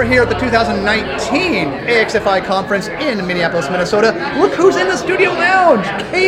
here at the 2019 AXFI conference in Minneapolis, Minnesota. Look who's in the studio lounge,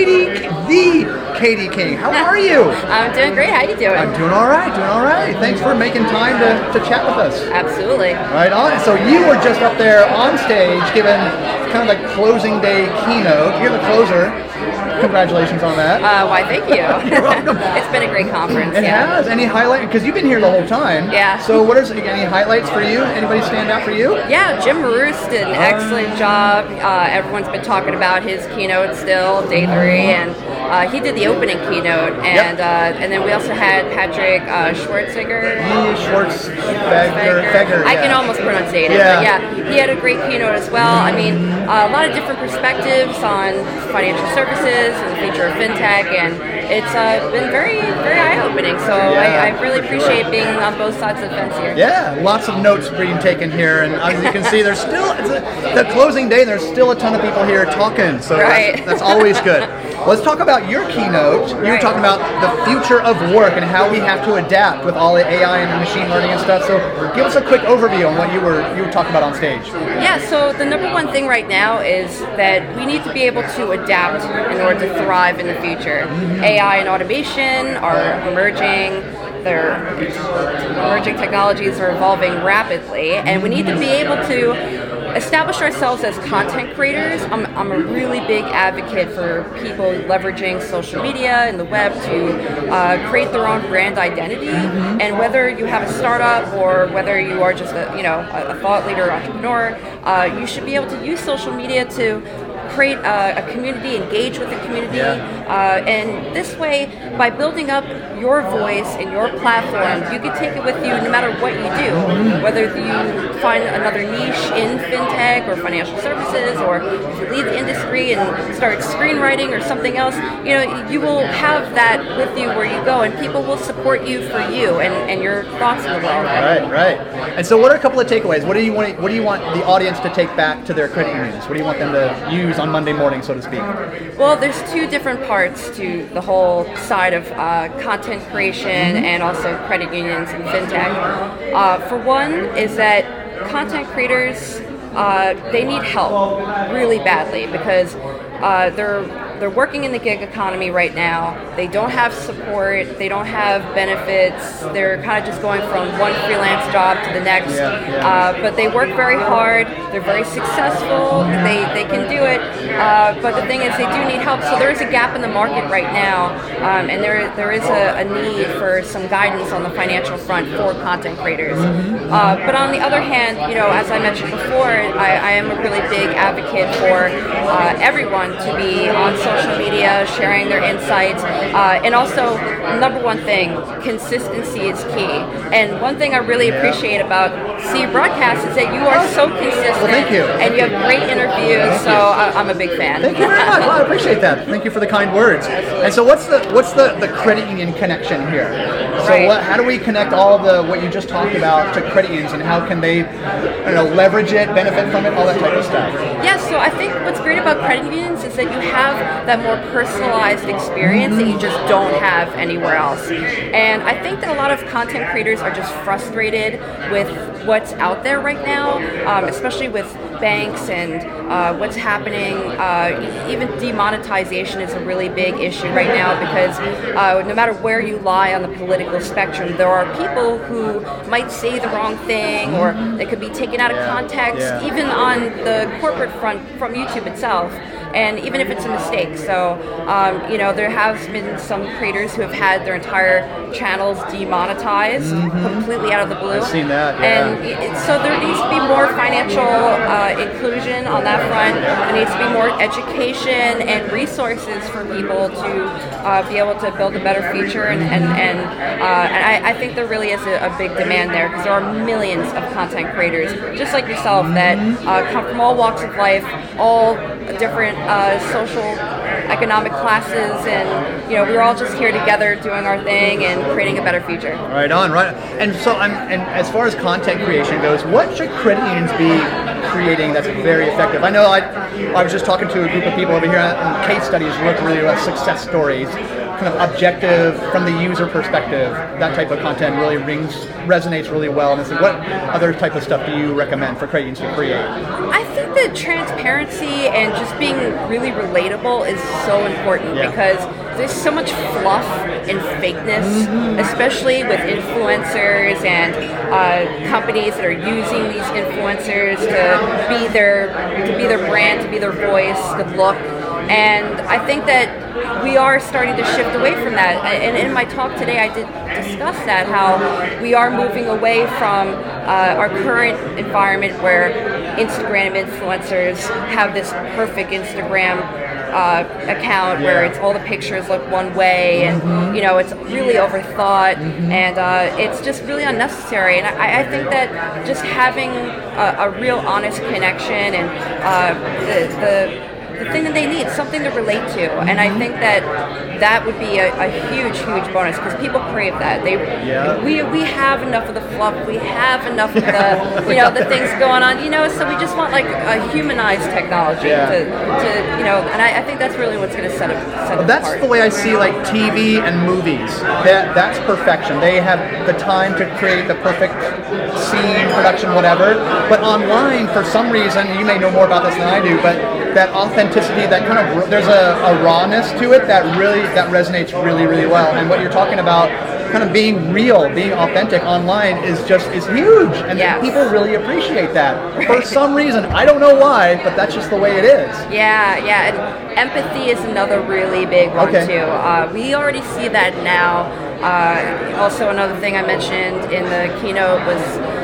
Katie King. How are you? I'm doing great. How you doing? I'm doing all right. Thanks for making time to chat with us. Absolutely. Right on. So you were just up there on stage giving kind of like closing day keynote. You're the closer. Congratulations on that. Why, thank you. You're welcome. It's been a great conference. It has. Any highlight? Because you've been here the whole time. Yeah. So what is any highlights for you? Anybody stand out for you? Yeah, Jim Marous did an excellent job. Everyone's been talking about his keynote still, day 3, and he did the opening keynote. And and then we also had Patrick Schwarzenegger. Schwarzenegger. I can almost pronunciate it. But yeah, he had a great keynote as well. I mean, a lot of different perspectives on financial services and the future of fintech, and it's been very, very eye-opening. So I really appreciate being on both sides of the fence here. Yeah, lots of notes being taken here, and as you can see, there's still the closing day. There's still a ton of people here talking, so that's always good. Let's talk about your keynote. You were talking about the future of work and how we have to adapt with all the AI and machine learning and stuff. So give us a quick overview on what you were talking about on stage. Yeah, so the number one thing right now is that we need to be able to adapt in order to thrive in the future. AI and automation are emerging. Emerging technologies are evolving rapidly, and we need to be able to establish ourselves as content creators. I'm a really big advocate for people leveraging social media and the web to create their own brand identity. And whether you have a startup or whether you are just a thought leader, entrepreneur, you should be able to use social media to create a community, engage with the community, and this way, by building up your voice and your platform, you can take it with you no matter what you do. Whether you find another niche in fintech or financial services, or if you leave the industry and start screenwriting or something else, you will have that with you where you go, and people will support you for you and your thoughts in the world. Right. And so, what are a couple of takeaways? What do you want the audience to take back to their credit unions? What do you want them to use on Monday morning, so to speak? Well, there's 2 different parts to the whole side of content creation and also credit unions and fintech. For one is that content creators, they need help really badly because they're working in the gig economy right now. They don't have support. They don't have benefits. They're kind of just going from one freelance job to the next. But they work very hard. They're very successful. They can do it. But the thing is, they do need help. So there is a gap in the market right now, and there is a need for some guidance on the financial front for content creators. But on the other hand, as I mentioned before, I am a really big advocate for everyone to be on social media, sharing their insights, and also, number one thing, consistency is key. And one thing I really appreciate about CU Broadcast is that you are so consistent. Well, thank you. And you have great interviews, so I'm a big fan. Thank you very much. Well, I appreciate that. Thank you for the kind words. And so what's the credit union connection here? So how do we connect all of what you just talked about to credit unions, and how can they leverage it, benefit from it, all that type of stuff? Yeah, so I think what's great about credit unions is that you have that more personalized experience that you just don't have anywhere else. And I think that a lot of content creators are just frustrated with what's out there right now, especially with banks and what's happening. Even demonetization is a really big issue right now because no matter where you lie on the political spectrum, there are people who might say the wrong thing, or they could be taken out of context, even on the corporate front from YouTube itself. And even if it's a mistake. So, there has been some creators who have had their entire channels demonetized completely out of the blue. I've seen that, And so there needs to be more financial inclusion on that front. There needs to be more education and resources for people to be able to build a better future. And I think there really is a big demand there because there are millions of content creators, just like yourself, that come from all walks of life, all different social, economic classes, and we're all just here together doing our thing and creating a better future. Right on. And so, and as far as content creation goes, what should credit unions be creating that's very effective? I know I was just talking to a group of people over here, and case studies look really like success stories kind of objective, from the user perspective, that type of content really resonates really well. And what other type of stuff do you recommend for credit unions to create? I think that transparency and just being really relatable is so important because there's so much fluff and fakeness, especially with influencers and companies that are using these influencers to be their brand, to be their voice, the look. And I think that we are starting to shift away from that. And in my talk today, I did discuss that, how we are moving away from our current environment where Instagram influencers have this perfect Instagram account where it's all the pictures look one way, and it's really overthought, and it's just really unnecessary. And I think that just having a real honest connection and the thing that they need, something to relate to, and I think that would be a huge bonus, because people crave that. We have enough of the fluff, we have enough of the the things going on, so we just want like a humanized technology to and I think that's really what's going to set it that's apart. The way I see like TV and movies. That's perfection. They have the time to create the perfect scene, production, whatever. But online, for some reason, you may know more about this than I do, but that authenticity, that kind of, there's a rawness to it that resonates really well. And what you're talking about, kind of being real, being authentic online is huge, and people really appreciate that for some reason. I don't know why, but that's just the way it is. And empathy is another really big one too. We already see that now. Also, another thing I mentioned in the keynote was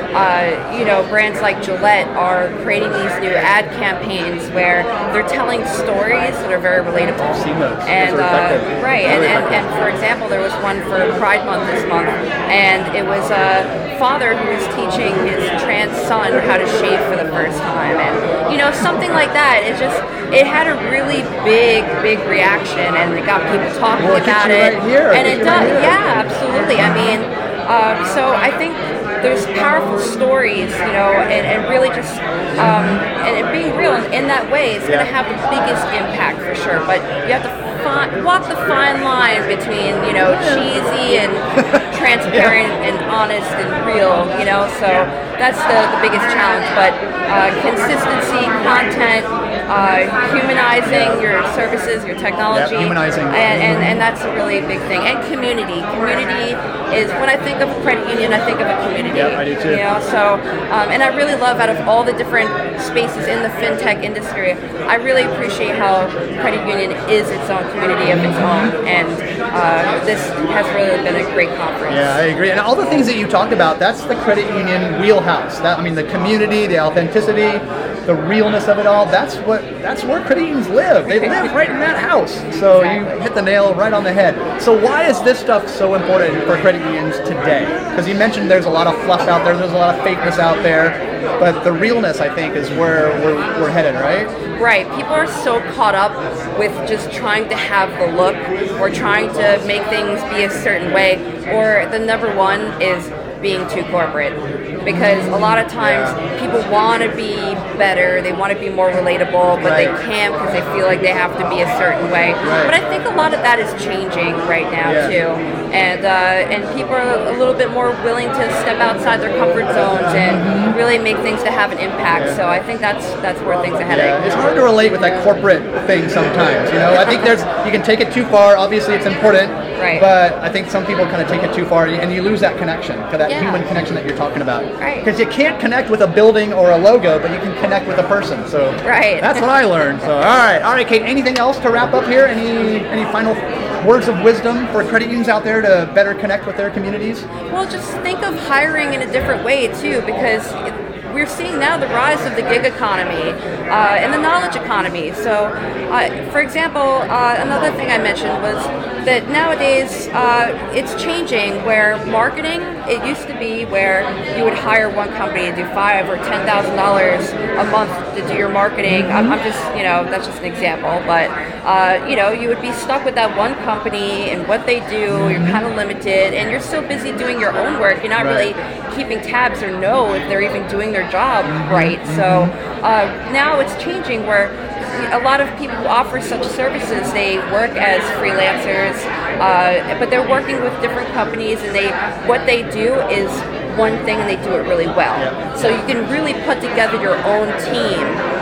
brands like Gillette are creating these new ad campaigns where they're telling stories that are very relatable. I've seen those. And and for example, there was one for Pride Month this month, and it was a father who was teaching his trans son how to shave for the first time, and something like that. It had a really big reaction, and it got people talking about it. Right here. And it does, absolutely. I mean, so I think there's powerful stories, and really just and being real in that way is going to have the biggest impact for sure. But you have to walk the fine line between cheesy and transparent and honest and real. So that's the biggest challenge. But consistency, content, humanizing your services, your technology, humanizing, and that's a really big thing. And community is, when I think of a credit union, I think of a community. Yeah, I do too. So and I really love, out of all the different spaces in the fintech industry, I really appreciate how credit union is its own community of its own, and this has really been a great conference. Yeah, I agree. And all the things that you talked about, that's the credit union wheelhouse. The community, the authenticity, the realness of it all, that's where credit unions live. They live right in that house. So you hit the nail right on the head. So why is this stuff so important for credit unions today? Because you mentioned there's a lot of fluff out there, there's a lot of fakeness out there, but the realness, I think, is where we're headed, right? Right. People are so caught up with just trying to have the look, or trying to make things be a certain way, or the number one is being too corporate, because a lot of times people want to be better, they want to be more relatable, but they can't because they feel like they have to be a certain way. But I think a lot of that is changing right now too, and people are a little bit more willing to step outside their comfort zones and really make things to have an impact. So I think that's where things are heading. It's hard to relate with that corporate thing sometimes. I think you can take it too far. Obviously, it's important. Right. But I think some people kind of take it too far, and you lose that connection, that human connection that you're talking about. Right. Because you can't connect with a building or a logo, but you can connect with a person. So that's what I learned. So all right, Kate. Anything else to wrap up here? Any final words of wisdom for credit unions out there to better connect with their communities? Well, just think of hiring in a different way too, because we're seeing now the rise of the gig economy and the knowledge economy. So, for example, another thing I mentioned was that nowadays it's changing, where marketing, it used to be where you would hire one company to do $5,000 or $10,000 a month to do your marketing. I'm just, that's just an example, but you would be stuck with that one company and what they do. You're kind of limited, and you're so busy doing your own work, you're not really keeping tabs or know if they're even doing their job right. So now it's changing, where a lot of people who offer such services, they work as freelancers, but they're working with different companies, and what they do is one thing, and they do it really well. So you can really put together your own team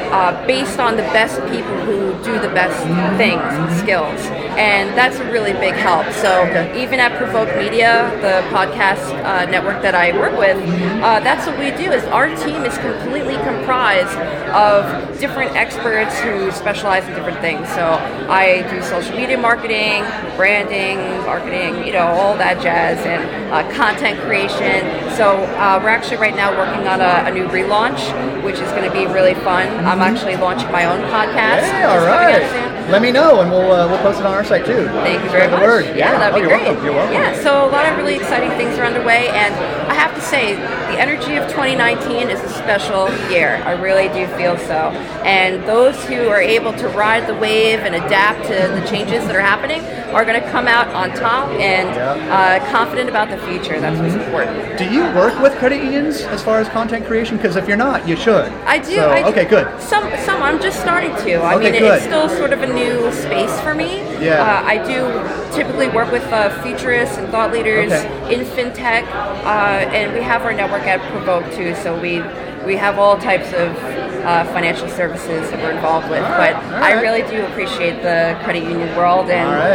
based on the best people who do the best things and skills. And that's a really big help. So even at Provoke Media, the podcast network that I work with, that's what we do. Is our team is completely comprised of different experts who specialize in different things. So I do social media marketing, branding, marketing, all that jazz, and content creation. So we're actually right now working on a new relaunch, which is going to be really fun. I'm actually launching my own podcast. Hey, all right. Let me know, and we'll post it on our site too. Thank you very much. Word. Yeah, that'd be great. Welcome. You're welcome. Yeah, so a lot of really exciting things are underway, and I have to say, the energy of 2019 is a special year. I really do feel so. And those who are able to ride the wave and adapt to the changes that are happening are going to come out on top and confident about the future. That's what's important. Do you work with credit unions as far as content creation? Because if you're not, you should. I do. So, okay, good. Some. I'm just starting to. I mean, it's still sort of a new space for me. Yeah. I do typically work with futurists and thought leaders in fintech, and we have our network at Provoke too. So we have all types of financial services that we're involved with. But I really do appreciate the credit union world,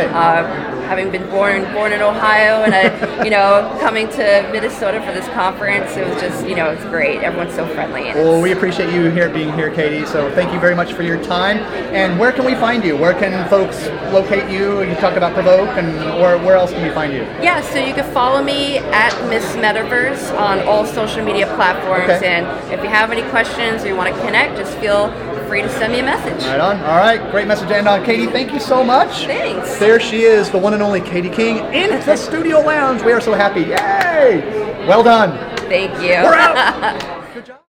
and having been born in Ohio, and coming to Minnesota for this conference, it was just it's great. Everyone's so friendly. Well, we appreciate you being here, Katie. So thank you very much for your time. And where can we find you? Where can folks locate you? You talk about Provoke, and where else can we find you? Yeah, so you can follow me at Miss Metaverse on all social media platforms. And if you have any questions or you want to connect, just feel free to send me a message. Right on. All right, great message to end on. Katie, thank you so much. Thanks. There she is, the one and only Katie King in the studio lounge. We are so happy. Yay! Well done. Thank you. We're out. Good job.